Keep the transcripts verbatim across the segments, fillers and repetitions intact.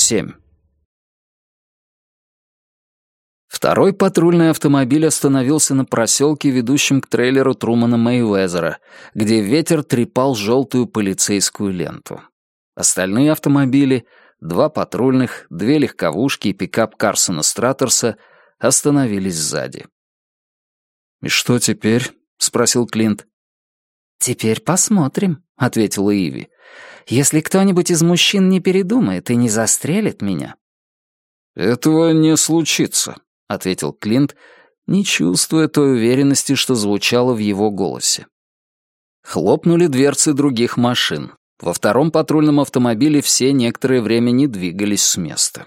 семь. Второй патрульный автомобиль остановился на проселке, ведущем к трейлеру Трумана Мейвезера, где ветер трепал желтую полицейскую ленту. Остальные автомобили, два патрульных, две легковушки и пикап Карсона Стратерса, остановились сзади. «И что теперь?» — спросил Клинт. «Теперь посмотрим», — ответила Иви. «Если кто-нибудь из мужчин не передумает и не застрелит меня». «Этого не случится», — ответил Клинт, не чувствуя той уверенности, что звучало в его голосе. Хлопнули дверцы других машин. Во втором патрульном автомобиле все некоторое время не двигались с места.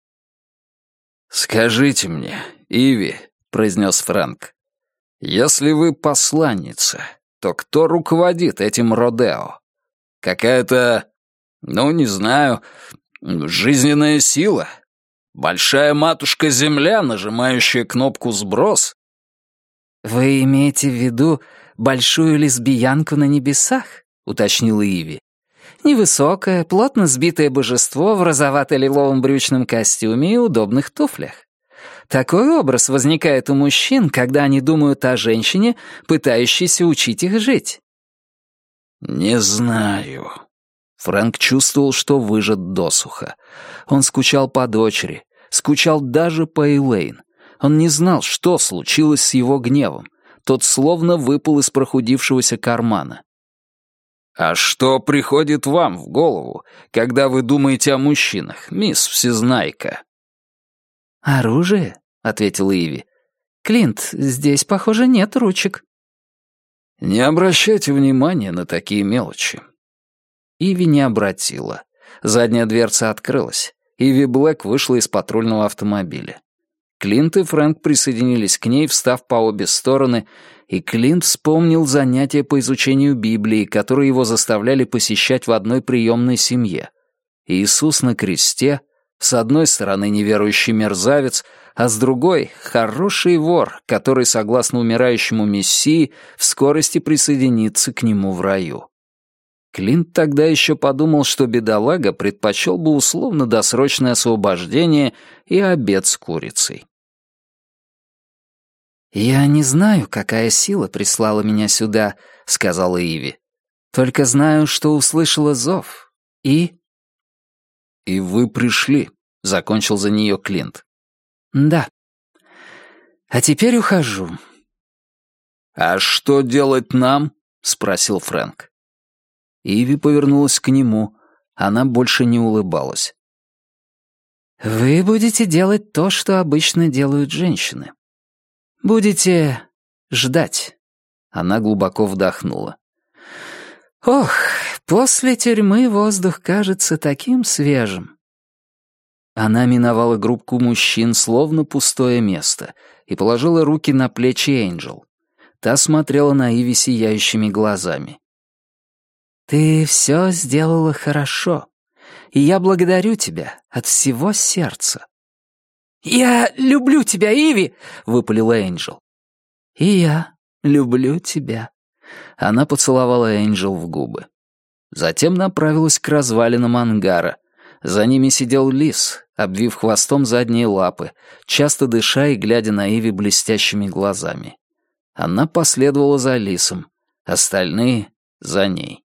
«Скажите мне, Иви», — произнес Фрэнк, — «если вы посланница, то кто руководит этим родео? Какая-то, ну, не знаю, жизненная сила? Большая матушка-земля, нажимающая кнопку «сброс»?» «Вы имеете в виду большую лесбиянку на небесах?» — уточнила Иви. «Невысокое, плотно сбитое божество в розовато-лиловом брючном костюме и удобных туфлях. Такой образ возникает у мужчин, когда они думают о женщине, пытающейся учить их жить». «Не знаю». Фрэнк чувствовал, что выжат досуха. Он скучал по дочери, скучал даже по Элейн. Он не знал, что случилось с его гневом. Тот словно выпал из прохудившегося кармана. «А что приходит вам в голову, когда вы думаете о мужчинах, мисс Всезнайка?» «Оружие», — ответила Иви. «Клинт, здесь, похоже, нет ручек». «Не обращайте внимания на такие мелочи». Иви не обратила. Задняя дверца открылась. Иви Блэк вышла из патрульного автомобиля. Клинт и Фрэнк присоединились к ней, встав по обе стороны, и Клинт вспомнил занятия по изучению Библии, которые его заставляли посещать в одной приемной семье. Иисус на кресте, с одной стороны неверующий мерзавец, а с другой — хороший вор, который, согласно умирающему Мессии, в скорости присоединится к нему в раю. Клинт тогда еще подумал, что бедолага предпочел бы условно-досрочное освобождение и обед с курицей. «Я не знаю, какая сила прислала меня сюда», — сказала Иви. «Только знаю, что услышала зов. И...» «И вы пришли», — закончил за нее Клинт. «Да. А теперь ухожу». «А что делать нам?» — спросил Фрэнк. Иви повернулась к нему. Она больше не улыбалась. «Вы будете делать то, что обычно делают женщины. Будете ждать». Она глубоко вдохнула. «Ох, после тюрьмы воздух кажется таким свежим». Она миновала группку мужчин, словно пустое место, и положила руки на плечи Энджел. Та смотрела на Иви сияющими глазами. «Ты все сделала хорошо, и я благодарю тебя от всего сердца». «Я люблю тебя, Иви!» — выпалила Энджел. «И я люблю тебя». Она поцеловала Энджел в губы. Затем направилась к развалинам ангара. За ними сидел лис, обвив хвостом задние лапы, часто дыша и глядя на Иви блестящими глазами. Она последовала за лисом, остальные — за ней.